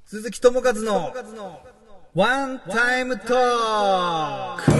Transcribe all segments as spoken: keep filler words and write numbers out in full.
鈴木智和のワンタイムトーク。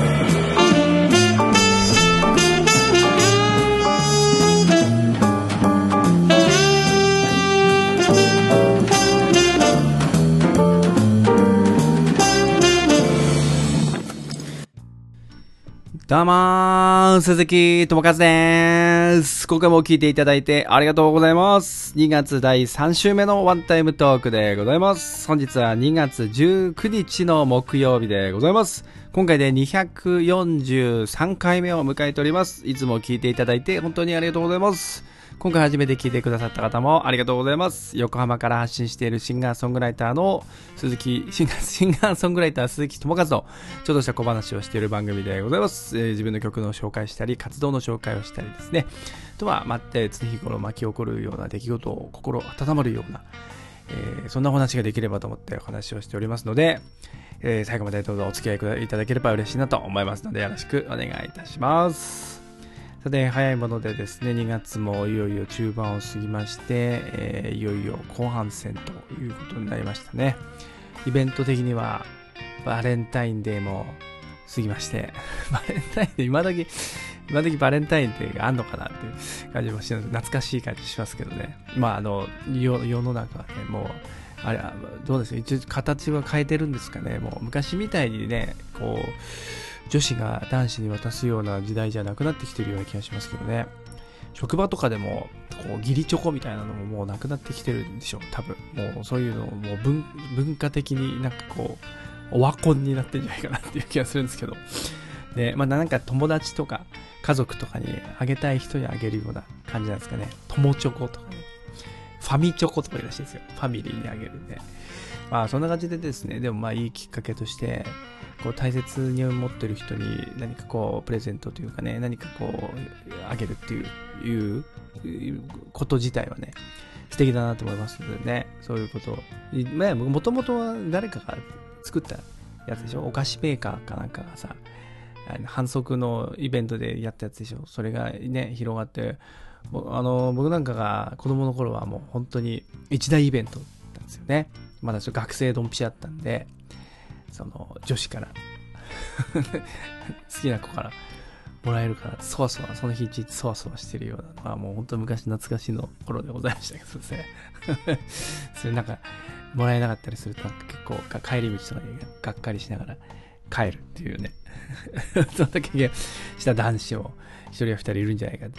どうもー、鈴木智和です。今回も聞いていただいてありがとうございます。にがつだいさん週目のワンタイムトークでございます。本日はにがつじゅうくにちの木曜日でございます。今回でにひゃくよんじゅうさんかいめを迎えております。いつも聞いていただいて本当にありがとうございます。今回初めて聞いてくださった方もありがとうございます。横浜から発信しているシンガーソングライターの鈴木、シンガー、シンガーソングライター鈴木智和のちょっとした小話をしている番組でございます。えー、自分の曲の紹介したり、活動の紹介をしたりですね。あとは、待って常日頃巻き起こるような出来事を心温まるような、えー、そんなお話ができればと思ってお話をしておりますので、えー、最後までどうぞお付き合いいただければ嬉しいなと思いますので、よろしくお願いいたします。さて、早いものでですね、にがつもいよいよ中盤を過ぎまして、えー、いよいよ後半戦ということになりましたね。イベント的にはバレンタインデーも過ぎまして、バレンタインデー、今時、今時バレンタインデーがあんのかなっていう感じもして、懐かしい感じしますけどね。まあ、あの、世, 世の中はね、もう、あれ、どうですか、一応形は変えてるんですかね。もう昔みたいにね、こう、女子が男子に渡すような時代じゃなくなってきてるような気がしますけどね。職場とかでもこう義理チョコみたいなのももうなくなってきてるんでしょう、多分。もうそういうのもう 文, 文化的になんかこうオワコンになってるんじゃないかなっていう気がするんですけど。で、まあなんか友達とか家族とかにあげたい人にあげるような感じなんですかね。友チョコとかね。ファミチョコとかいらしいですよ。ファミリーにあげるんで。まあそんな感じでですね、でもまあいいきっかけとして、こう大切に思ってる人に何かこうプレゼントというかね、何かこうあげるっていう、いうこと自体はね、素敵だなと思いますのでね、そういうことを、まあもともとは誰かが作ったやつでしょ、お菓子メーカーかなんかがさ、反則のイベントでやったやつでしょ、それがね、広がって、あの僕なんかが子供の頃はもう本当に一大イベントだったんですよね。まだ学生ドンピシャだったんで、その女子から好きな子からもらえるからそわそわ、その日一日そわそわしてるようなのはもう本当昔懐かしの頃でございましたけどですねそれなんかもらえなかったりするとなんか結構帰り道とかにがっかりしながら帰るっていうねそんな経験した男子も一人や二人いるんじゃないかって、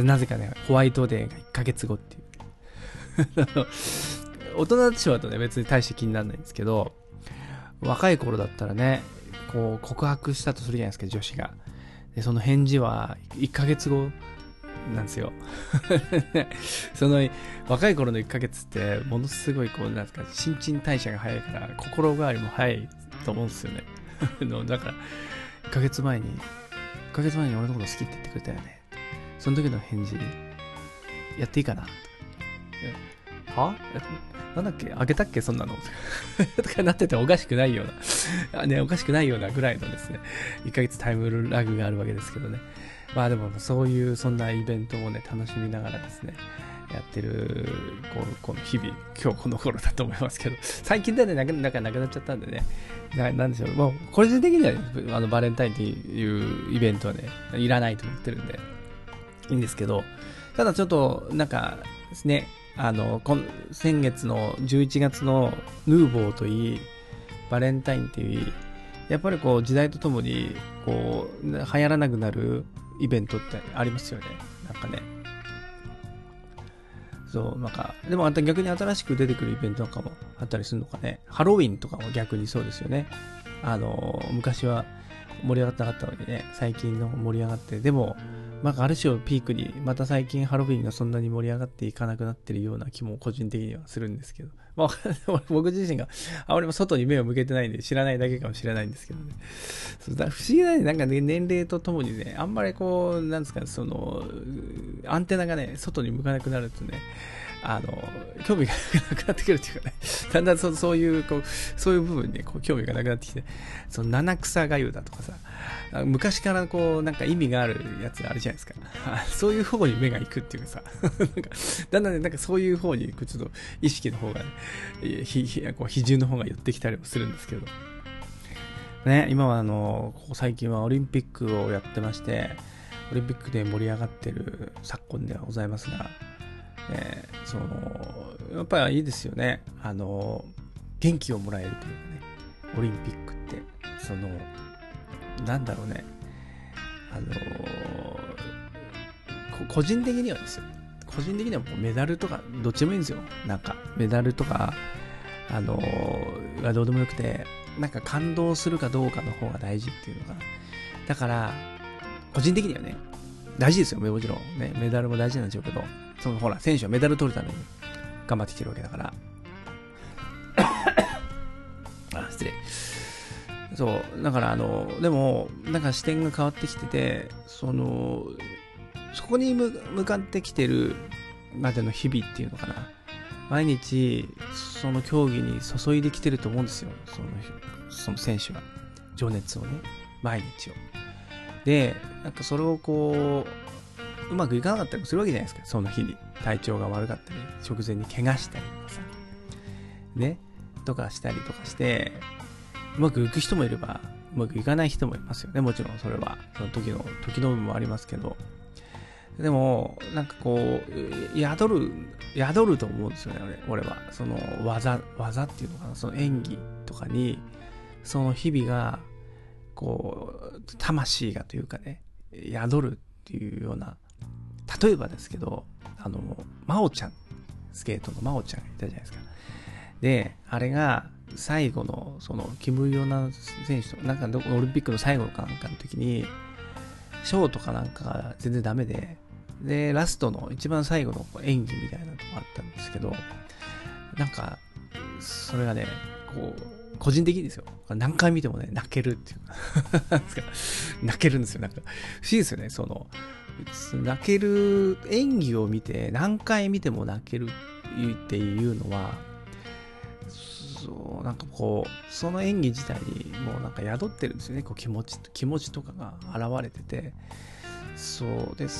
なぜかねホワイトデーがいっかげつごっていう大人たちはとね別に大して気にならないんですけど、若い頃だったらね、こう告白したとするじゃないですか、女子が。で、その返事はいっかげつごなんですよ。その若い頃のいっかげつってものすごいこうなんですか、新陳代謝が早いから心変わりも早いと思うんですよね。だからいっかげつまえにいっかげつまえに俺のこと好きって言ってくれたよね。その時の返事やっていいかな。は？なんだっけ、あげたっけそんなのとかなってておかしくないようなね、おかしくないようなぐらいのですね、いっかげつタイムラグがあるわけですけどね。まあでもそういうそんなイベントをね楽しみながらですねやってるこのこの日々、今日この頃だと思いますけど、最近でねなかなかなくなっちゃったんでね、ななんでしょう、もう個人的には、ね、あのバレンタインっていうイベントはねいらないと思ってるんでいいんですけど、ただちょっとなんかですね、あの今先月のじゅういちがつのヌーボーといいバレンタインといい、やっぱりこう時代とともにこう流行らなくなるイベントってありますよね。なんかね、そうなんかでもまた逆に新しく出てくるイベントとかもあったりするのかね。ハロウィンとかも逆にそうですよね。あの昔は盛り上がってなかったのにね、最近の盛り上がって、でもなんかある種をピークにまた最近ハロウィンがそんなに盛り上がっていかなくなってるような気も個人的にはするんですけど、まあ、僕自身があまりも外に目を向けてないんで知らないだけかもしれないんですけどね。そうだ、不思議なね、なんかね、年齢とともにね、あんまりこうなんですかね、そのアンテナがね外に向かなくなるとね、 あの、興味がなくなってくるっていうかね、だんだんそそういう、こう、そういう部分にこう興味がなくなってきて、その七草がゆだとかさ、昔からこう、なんか意味があるやつあるじゃないですか。そういう方に目が行くっていうかさ、なんか、だんだんね、なんかそういう方に、ちょっと意識の方が、ね、ひ、ひ、こう、比重の方が寄ってきたりもするんですけど、ね、今はあの、ここ最近はオリンピックをやってまして、オリンピックで盛り上がってる昨今ではございますが、えー、そのやっぱりいいですよね。あの元気をもらえるというかね、オリンピックってそのなんだろうね、あの個人的にはですよ。個人的にはもうメダルとかどっちでもいいんですよ。なんかメダルとかあのがどうでもよくて、なんか感動するかどうかの方が大事っていうのかな。だから個人的にはね、大事ですよ。もちろんね、メダルも大事なんでしょうけど。そのほら選手はメダル取るために頑張ってきてるわけだからあ、失礼。そうだからあのでもなんか視点が変わってきてて、そのそこに向かってきてるまでの日々っていうのかな、毎日その競技に注いできてると思うんですよ。そのその選手は情熱をね、毎日を。でなんかそれをこううまくいかなかったりもするわけじゃないですか。その日に体調が悪かったり、直前に怪我したりとかさね、とかしたりとかして、うまくいく人もいればうまくいかない人もいますよね。もちろんそれはその時の時の部分もありますけど、でもなんかこう宿る宿ると思うんですよね。俺俺はその技技っていうのかな、その演技とかにその日々がこう魂がというかね、宿るっていうような、例えばですけど、あの真央ちゃん、スケートの真央ちゃんがいたじゃないですか。であれが最後のそのキム・ヨナ選手となんかオリンピックの最後かなんかの時にショーとかなんかが全然ダメで、でラストの一番最後の演技みたいなのがあったんですけど、なんかそれがね、こう個人的にですよ、何回見てもね泣けるっていう泣けるんですよ。なんか不思議ですよね。その泣ける演技を見て何回見ても泣けるっていうのは、そうなんかこうその演技自体にもうなんか宿ってるんですよね。こう気持ち気持ちとかが現れてて、そうです。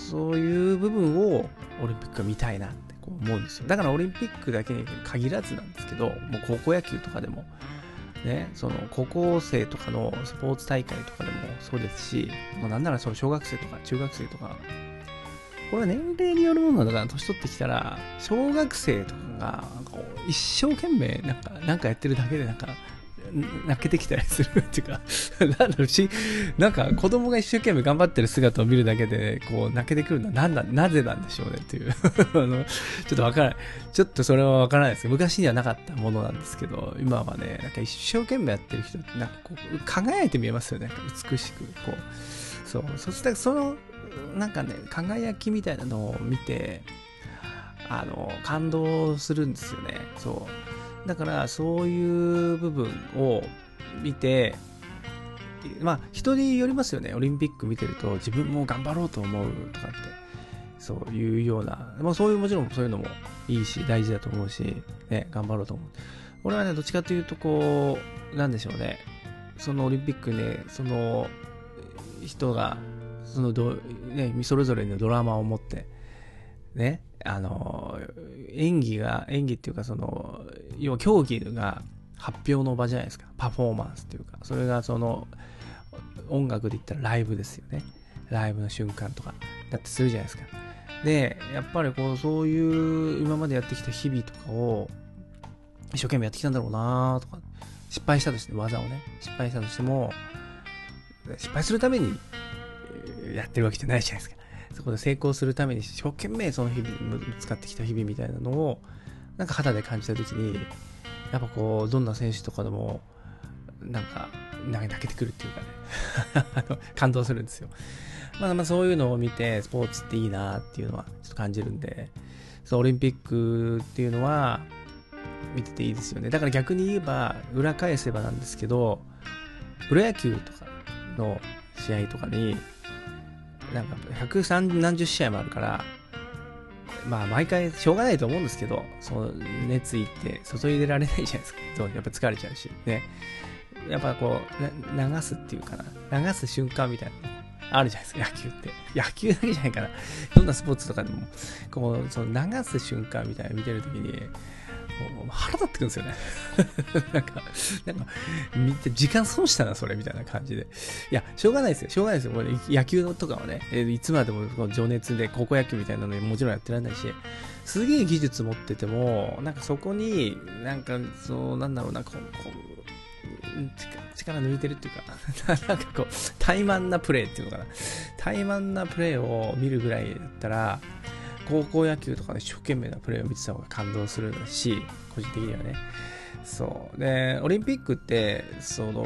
そういう部分をオリンピックが見たいなってこう思うんですよ。だからオリンピックだけに限らずなんですけど、もう高校野球とかでもね、その高校生とかのスポーツ大会とかでもそうですし、もうなんならその小学生とか中学生とか、これは年齢によるものなんだから、年取ってきたら小学生とかがこう一生懸命なんかなんかやってるだけでなんか泣けてきたりするっていうかなんだろうし、なんか子供が一生懸命頑張ってる姿を見るだけでこう泣けてくるのはなんだなぜなんでしょうねっていうあのちょっとわからない、ちょっとそれはわからないですけど、昔にはなかったものなんですけど、今はねなんか一生懸命やってる人ってなんかこう輝いて見えますよね。なんか美しくこう、そうそしてそのなんかね輝きみたいなのを見てあの感動するんですよね。そうだからそういう部分を見て、まあ人によりますよね。オリンピック見てると自分も頑張ろうと思うとかってそういうような、まあ、そういうもちろんそういうのもいいし大事だと思うし、ね、頑張ろうと思う。俺はねどっちかというとこうなんでしょうね、そのオリンピックね、その人がそのど、ね、それぞれのドラマを持ってね、あの演技が演技っていうかその要は競技が発表の場じゃないですか。パフォーマンスっていうか、それがその音楽で言ったらライブですよね。ライブの瞬間とかだってするじゃないですか。でやっぱりこうそういう今までやってきた日々とかを一生懸命やってきたんだろうなとか、失敗したとして技をね失敗したとしても失敗するためにやってるわけじゃないじゃないですか。そこで成功するために一生懸命その日々使ってきた日々みたいなのをなんか肌で感じた時に、やっぱこうどんな選手とかでもなんか泣けてくるっていうかね感動するんですよ。まあまあそういうのを見てスポーツっていいなっていうのはちょっと感じるんで、そうオリンピックっていうのは見てていいですよね。だから逆に言えば裏返せばなんですけど、プロ野球とかの試合とかになんか百何十試合もあるから、 まあ毎回しょうがないと思うんですけど、その熱意って外に出られないじゃないですか。そうやっぱ疲れちゃうしね。やっぱこう流すっていうかな、流す瞬間みたいなのあるじゃないですか、野球って。野球だけじゃないかな。どんなスポーツとかでもこうその流す瞬間みたいなの見てるときにもう腹立ってくるんですよね。なんか、なんか、見て、時間損したな、それ、みたいな感じで。いや、しょうがないですよ。しょうがないですよ。もう野球とかはね、いつまでもこの情熱で高校野球みたいなのにもちろんやってられないし、すげえ技術持ってても、なんかそこに、なんか、そう、なんだろうな、こう、こう力抜いてるっていうか、なんかこう、怠慢なプレーっていうのかな。怠慢なプレーを見るぐらいだったら、高校野球とかで一生懸命なプレーを見てた方が感動するし、個人的にはね。そうで、オリンピックってその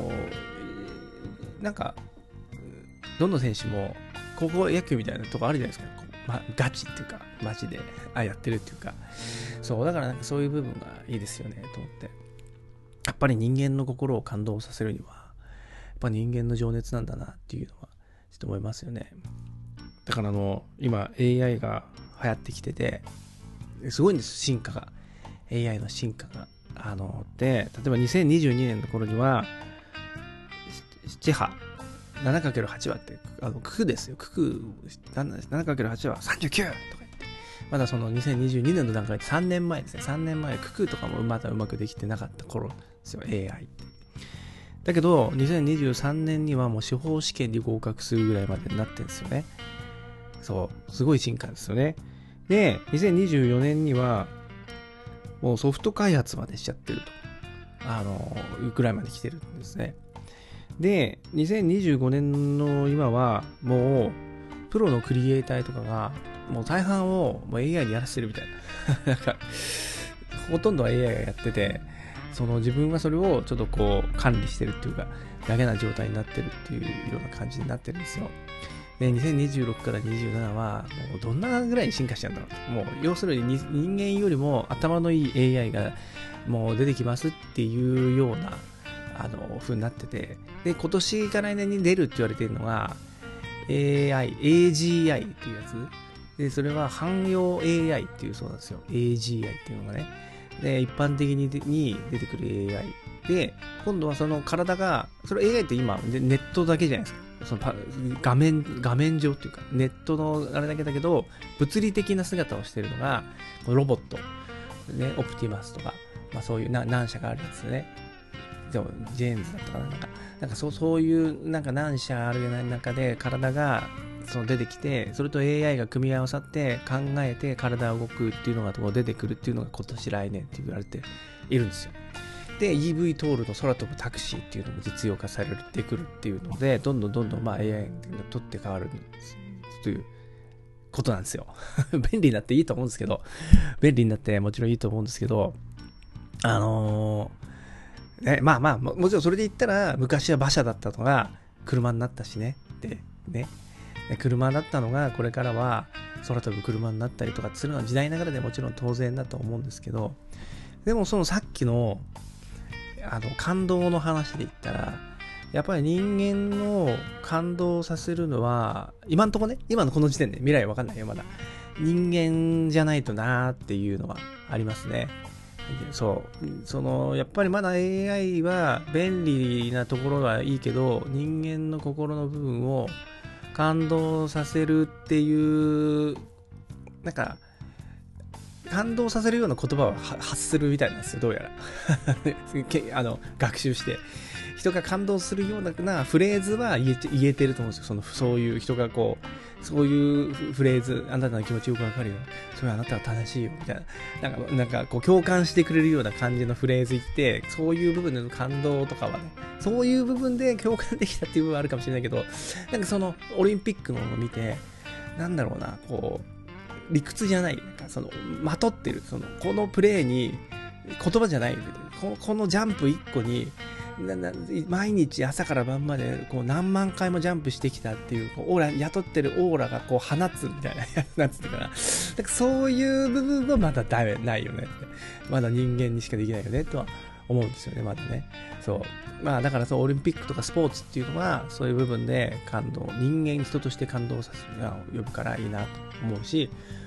なんかどの選手も高校野球みたいなとこあるじゃないですか。こう、ま、ガチっていうかマジであやってるっていうか、そうだからなんかそういう部分がいいですよねと思って。やっぱり人間の心を感動させるにはやっぱ人間の情熱なんだなっていうのはちょっと思いますよね。だからあの今 エーアイ が流行ってきててすごいんです、進化が。 エーアイ の進化があので、例えばにせんにじゅうにねんの頃にはなな波 ななかけるはち 波ってあの九九ですよ。九九 ななかけるはち はさんじゅうきゅうとか言って、まだそのにせんにじゅうにねんの段階でさんねんまえですね。さんねんまえ九九とかもまだうまくできてなかった頃ですよ、 エーアイ って。だけどにせんにじゅうさんねんにはもう司法試験に合格するぐらいまでになってるんですよね。そう、すごい進化ですよね。で、にせんにじゅうよねんにはもうソフト開発までしちゃってると。あの、ぐらいまで来てるんですね。で、にせんにじゅうごねんの今はもうプロのクリエイターとかがもう大半をもう エーアイ にやらせてるみたいな。なんか、ほとんどは エーアイ がやってて、その自分はそれをちょっとこう管理してるっていうか、だけな状態になってるっていうような感じになってるんですよ。で、にせんにじゅうろくからにじゅうななはもうどんなぐらいに進化しちゃうんだろう。もう要するに人間よりも頭のいい エーアイ がもう出てきますっていうようなあの風になってて、で今年から来年に出るって言われてるのが エーアイ、エージーアイ っていうやつで、それは汎用 エーアイ っていうそうなんですよ。 エージーアイ っていうのがね、で一般的に出てくる エーアイで、今度はその体が、それ エーアイ って今ネットだけじゃないですか。その画面、画面上っていうか、ネットのあれだけだけど、物理的な姿をしているのが、ロボット、ね、オプティマスとか、まあそういうな何社かあるやつね。でも、ジェーンズだったかな、なんか、なんかそう、そういう、なんか何社ある中で体が、その出てきて、それと エーアイ が組み合わさって考えて体が動くっていうのが出てくるっていうのが今年来年って言われているんですよ。で イーブイ トールの空飛ぶタクシーっていうのも実用化されてくるっていうので、どんどんどんどんまあ エーアイ が取って変わるということなんですよ。便利になっていいと思うんですけど、便利になってもちろんいいと思うんですけど、あのー、ね、まあまあもちろんそれで言ったら昔は馬車だったのが車になったしねってね。車だったのがこれからは空飛ぶ車になったりとかするのは時代ながらでもちろん当然だと思うんですけど、でもそのさっきのあの感動の話で言ったら、やっぱり人間の感動させるのは今のところね、今のこの時点で未来わかんないよまだ、人間じゃないとなーっていうのはありますね。そうそのやっぱりまだ エーアイ は便利なところはいいけど、人間の心の部分を感動させるっていうなんか感動させるような言葉を発するみたいなんですよ、どうやらあの学習して人が感動するようなフレーズは言えて、言えてると思うんですよ。そのそういう人がこうそういうフレーズ、あなたの気持ちよくわかるよ、それあなたは正しいよみたいな、なんかなんかこう共感してくれるような感じのフレーズ言って、そういう部分での感動とかはね、そういう部分で共感できたっていう部分はあるかもしれないけど、なんかそのオリンピックのを見て、なんだろうな、こう理屈じゃない、なんかそのまとってる、そのこのプレーに言葉じゃない、この、このジャンプいっこになな毎日朝から晩までこう何万回もジャンプしてきたっていう、こうオーラ雇ってるオーラがこう放つみたいなやつなんつってかな、なんかそういう部分はまだダメないよねって、まだ人間にしかできないよねとは思うんですよね、まだね。そうまあだからそうオリンピックとかスポーツっていうのはそういう部分で感動、人間人として感動させるのを呼ぶからいいなと思うし、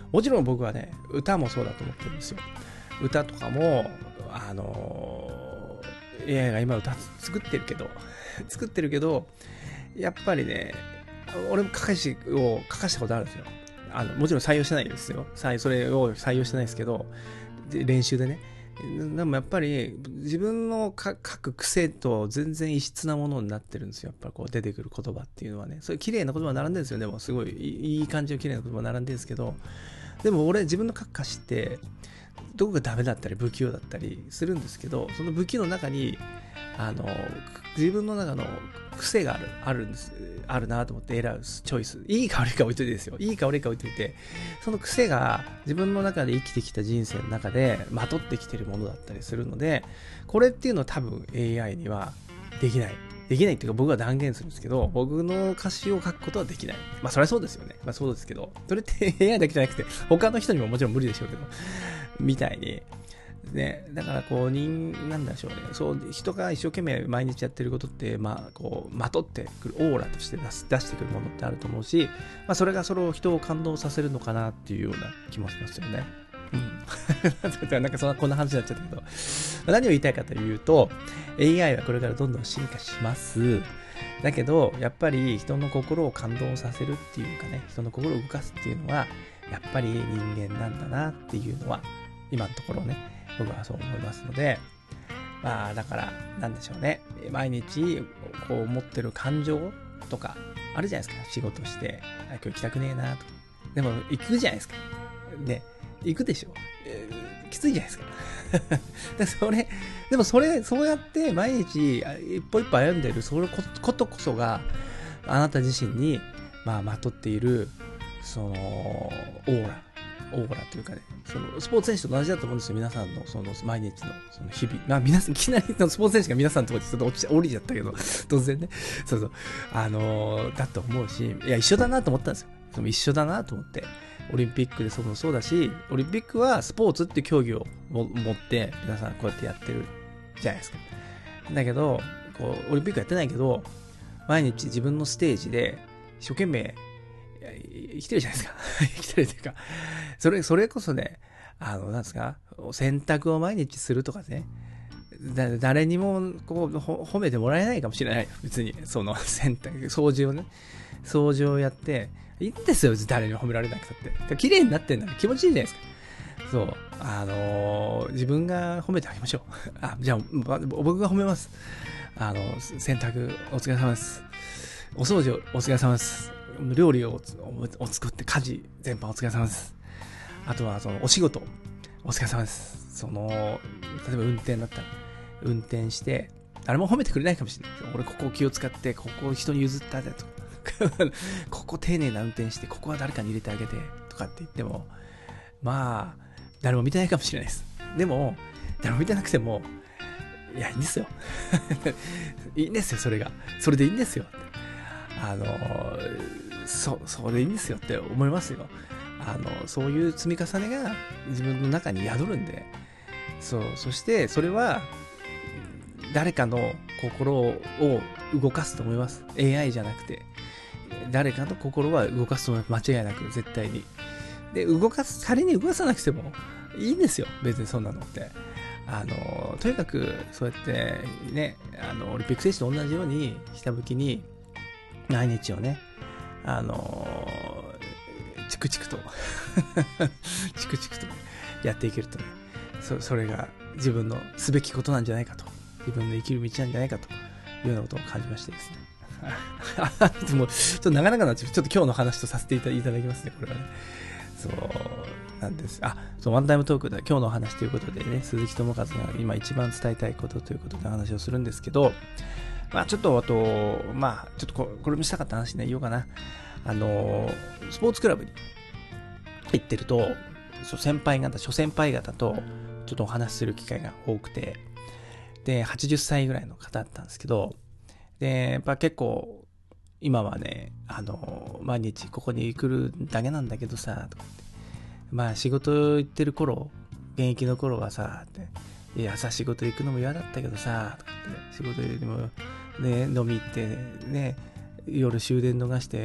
もちろん僕はね、歌もそうだと思ってるんですよ。歌とかも、あのー、エーアイ が今歌作ってるけど、作ってるけど、やっぱりね、俺も歌詞を書かしたことあるんですよ。あの、もちろん採用してないですよ。それを採用してないですけど、練習でね。でもやっぱり自分の書く癖と全然異質なものになってるんですよ。やっぱりこう出てくる言葉っていうのはね。それ綺麗な言葉並んでるんですよ。でもすごいいい感じの綺麗な言葉並んでるんですけど、でも俺自分の書く歌詞ってどこがダメだったり不器用だったりするんですけど、その不器用の中にあの自分の中の癖があるあるんですあるなと思って選ぶチョイス、いいか悪いか置いといてですよ、いいか悪いか置いといて、その癖が自分の中で生きてきた人生の中でまとってきてるものだったりするので、これっていうのは多分 エーアイ にはできないできないっていうか、僕は断言するんですけど、僕の歌詞を書くことはできない。まあそれはそうですよね。まあそうですけど、それって エーアイ だけじゃなくて他の人にももちろん無理でしょうけど、みたいにね、だからこう人なんでしょうね、そう人が一生懸命毎日やってることって、まあこうまとってくるオーラとして出す出してくるものってあると思うし、まあそれがそれを人を感動させるのかなっていうような気もしますよね。うん、なんかそんなこんな話になっちゃったけど、何を言いたいかというと、 エーアイ はこれからどんどん進化します。だけどやっぱり人の心を感動させるっていうかね、人の心を動かすっていうのはやっぱり人間なんだなっていうのは今のところね、僕はそう思いますので、まあだからなんでしょうね、毎日こう思ってる感情とかあるじゃないですか。仕事して今日行きたくねえなとか、でも行くじゃないですかね、行くでしょ、えー、きついじゃないですかでそれでもそれそうやって毎日一歩一歩歩んでるそのことこそがあなた自身にまあまとっているそのオーラオーラというかね、そのスポーツ選手と同じだと思うんですよ。皆さんのその毎日のその日々、まあ皆さんいきなりのスポーツ選手が皆さんのところでちょっと落ち降りちゃったけど突然ね、そうそうあのー、だと思うし、いや一緒だなと思ったんですよ。その一緒だなと思って、オリンピックでそのそうだし、オリンピックはスポーツっていう競技をも持って皆さんこうやってやってるじゃないですか。だけどこうオリンピックやってないけど毎日自分のステージで一生懸命生きてるじゃないですか生きてるというか、それそれこそね、あのなんですか、洗濯を毎日するとかね、だ誰にもこう褒めてもらえないかもしれない。別にその洗濯掃除をね掃除をやっていいんですよ、誰にも褒められなくたって。綺麗になってんだから気持ちいいじゃないですか。そう、あのー、自分が褒めてあげましょう。あ、じゃあ僕が褒めます。あの洗濯お疲れ様です。お掃除お疲れ様です。料理を作って家事全般お疲れ様です。あとはそのお仕事お疲れ様です。その例えば運転だったら運転して誰も褒めてくれないかもしれない。俺ここを気を使ってここを人に譲ったでとここ丁寧な運転してここは誰かに入れてあげてとかって言っても、まあ誰も見てないかもしれないです。でも誰も見てなくてもいやいいんですよいいんですよ、それがそれでいいんですよ。あのそそれでいいんですよって思いますよ。あのそういう積み重ねが自分の中に宿るんで、そう、そしてそれは誰かの心を動かすと思います。 エーアイ じゃなくて誰かの心は動かすと思います。間違いなく絶対に。で動かす、仮に動かさなくてもいいんですよ、別にそんなのって。あのとにかくそうやってね、あのオリンピック選手と同じようにひたむきに毎日をね、あのー、チクチクとチクチクとやっていけるとね、そ, それが自分のすべきことなんじゃないかと、自分の生きる道なんじゃないかというようなことを感じましてですねでもちょっと長々なっちゃう、ちょっと今日の話とさせていただきますね、これはね。そうなんです。あ、そう、ワンタイムトークで今日の話ということでね、鈴木智和が今一番伝えたいことということで話をするんですけど、まあちょっとあと、まあちょっと こ, これもしたかった話ね、言おうかな。あの、スポーツクラブに行ってると、先輩方、諸先輩方とちょっとお話しする機会が多くて、で、はちじゅっさいぐらいの方だったんですけど、で、やっぱ結構、今はね、あの、毎日ここに来るだけなんだけどさ、とかって、まあ仕事行ってる頃、現役の頃はさ、って、いや朝仕事行くのも嫌だったけどさ、とかって仕事よりもね、飲み行ってね、夜終電逃して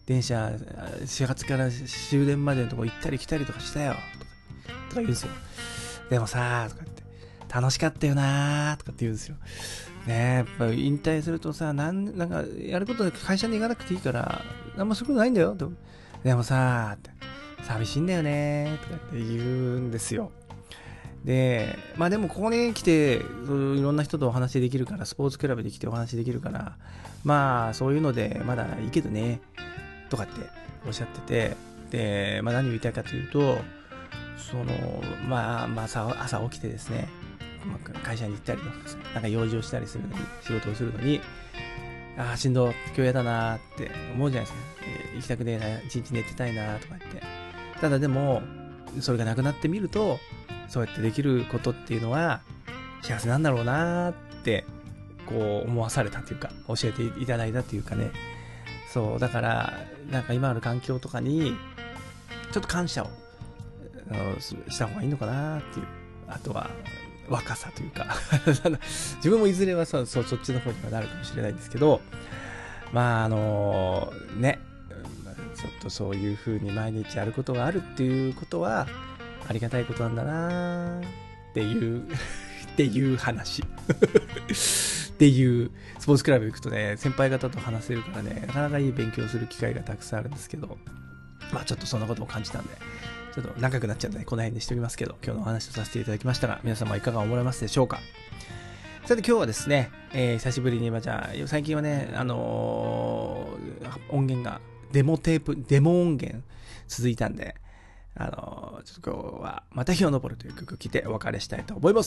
電車始発から終電までのとこ行ったり来たりとかしたよとかとか言うんですよ。でもさーとかって楽しかったよなーとかって言うんですよね。やっぱ引退するとさ、なんなんかやることで会社に行かなくていいから何もすることないんだよと。でもさーって寂しいんだよねーとかって言うんですよ。で、まあでもここに来ていろんな人とお話できるから、スポーツクラブで来てお話できるから、まあそういうのでまだいいけどねとかっておっしゃってて、で、まあ何を言いたいかというと、そのまあまあ朝朝起きてですね、会社に行ったりとか、なんか用事をしたりするのに、仕事をするのに、ああしんど、今日やだなーって思うじゃないですか。行きたくねえな、一日寝てたいなとか言って。ただでもそれがなくなってみると、そうやってできることっていうのは幸せなんだろうなーってこう思わされたというか、教えていただいたというかね。そうだからなんか今ある環境とかにちょっと感謝をした方がいいのかなっていう。あとは若さというか自分もいずれはそ, そ, そっちの方にはなるかもしれないんですけど、まああのね、ちょっとそういう風に毎日やることがあるっていうことはありがたいことなんだなっていうっていう話っていうスポーツクラブ行くとね、先輩方と話せるからね、なかなかいい勉強する機会がたくさんあるんですけど、まあちょっとそんなことも感じたんで、ちょっと長くなっちゃうんで、この辺にしておきますけど、今日のお話をさせていただきましたが、皆様いかが思われますでしょうか。さて今日はですね、えー、久しぶりに、まあ、じゃあ最近はね、あのー、音源がデモテープデモ音源続いたんで、あのー、ちょっと今日はまた日を昇るという曲を聴いてお別れしたいと思います。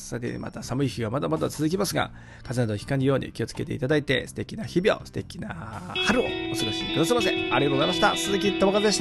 さてまた寒い日がまだまだ続きますが、風邪などひかぬように気をつけていただいて、素敵な日々を、素敵な春をお過ごしくださいませ。ありがとうございました。鈴木智和でした。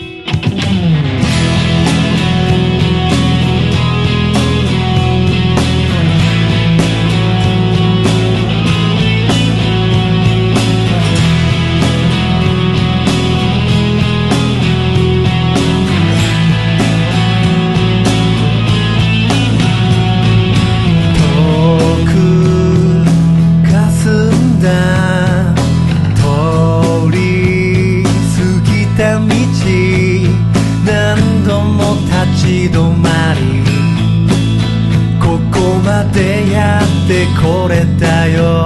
これだよ、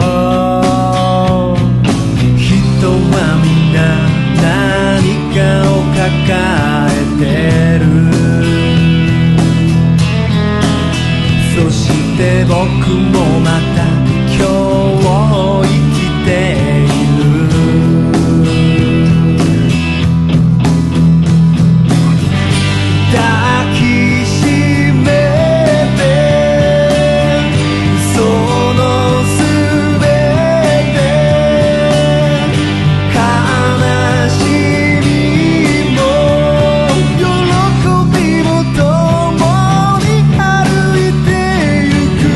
人はみんな何かを抱えてる。そして僕もまた今日を生きている。抱きしめてそのすべて、悲しみも喜びも共に歩いてゆく。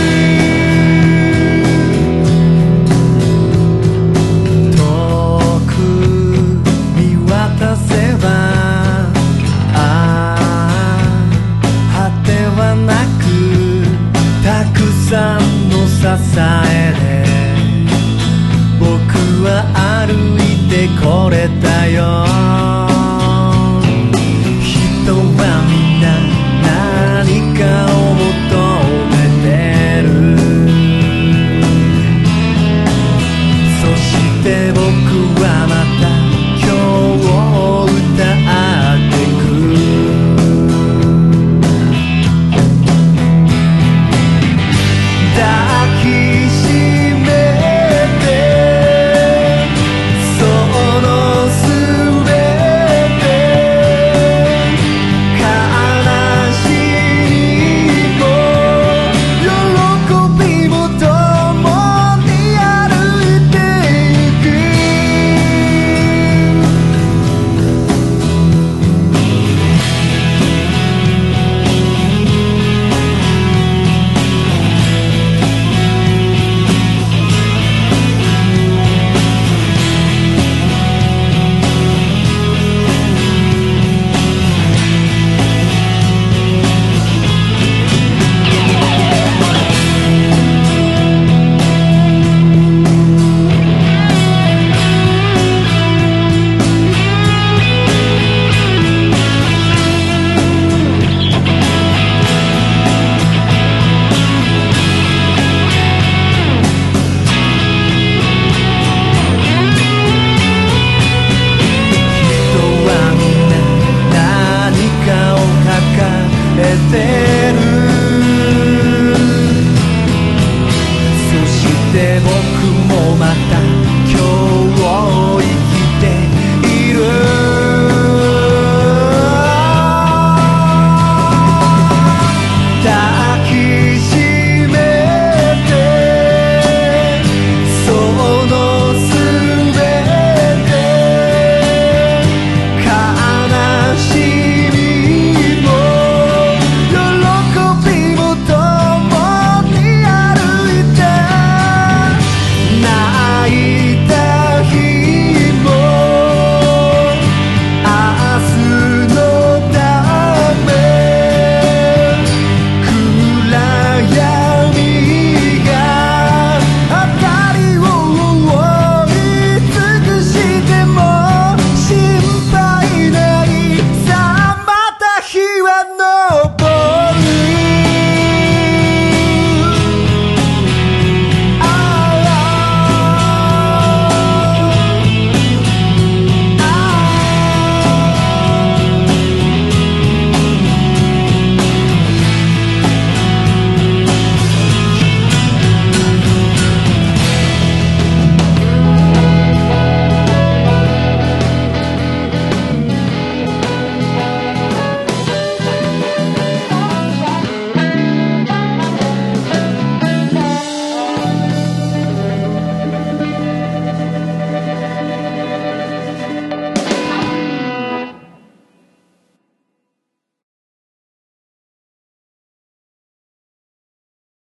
遠く見渡せば、ああ果てはなくたくさんの支えで僕は歩いてこれたよ。